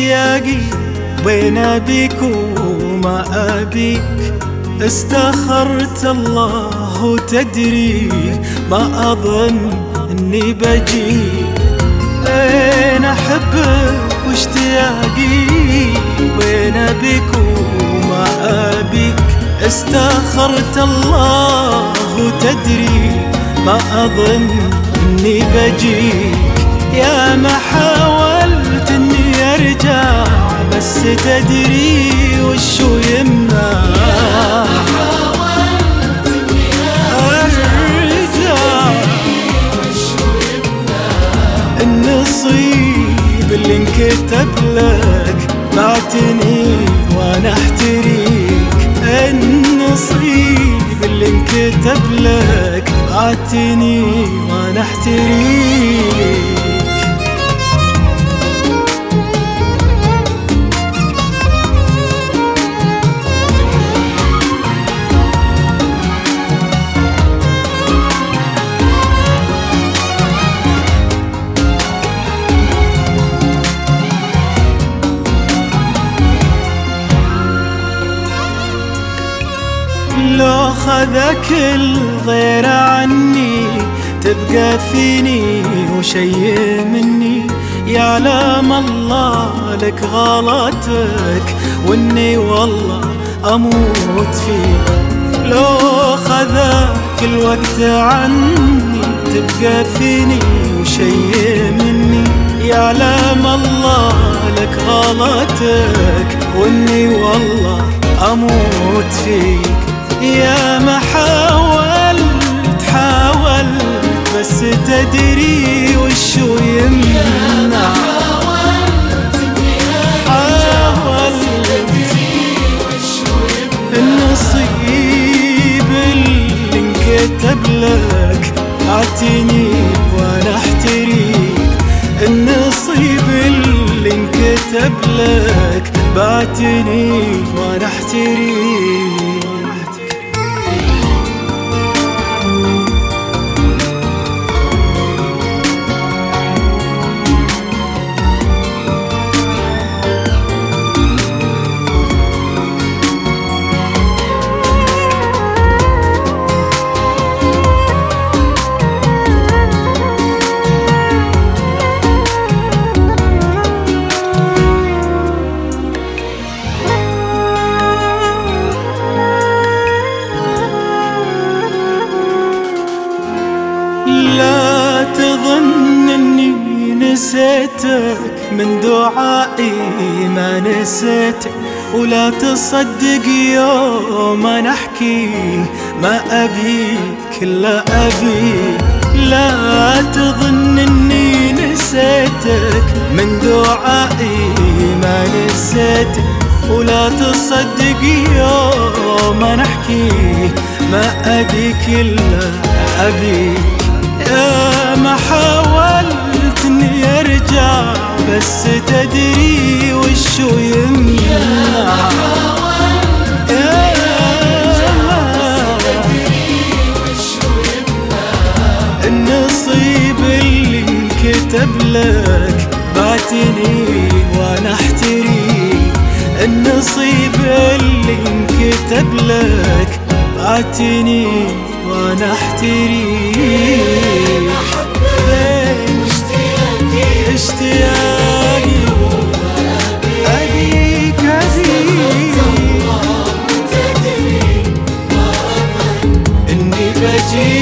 اشتياقي بين أبيك وما أبيك. استخرت الله وتدري ما أظن إني بجيك. بين أحبك واشتياقي بين أبيك وما أبيك. استخرت الله وتدري ما أظن إني بجيك. يا ما حاولت إني أرجع بس تدري وشو يمنع. النصيب اللي انكتب لك بعتني وانا احتريك. النصيب اللي انكتب لك بعتني وانا احتريك. لو خذك الغير عني تبقى فيني وشي مني. يعلم الله لك غلطك واني والله اموت فيك. لو خذك الوقت عني تبقى فيني وشي مني. يعلم الله لك غلطك واني والله اموت فيك. يا ما حاولت بس تدري وشو يمنع. النصيب اللي انكتب لك بعتني وانا احتريك. النصيب اللي انكتب لك بعتني وانا احتريك. لا تظن اني نسيتك من دعائي ما نسيتك. ولا تصدق يوم انا احكي ما ابيك الا ابيك. لا تظن اني نسيتك من دعائي ما نسيتك. ولا تصدق يوم انا احكي ما ابيك الا ابيك. يا ما حاولت اني ارجع بس تدري وشو يمنع. النصيب اللي انكتب لك بعتني وانا احتريك. النصيب اللي انكتب لك بعتني وانا احتريك. اشتياقي أبيك أبيك إني بجيك.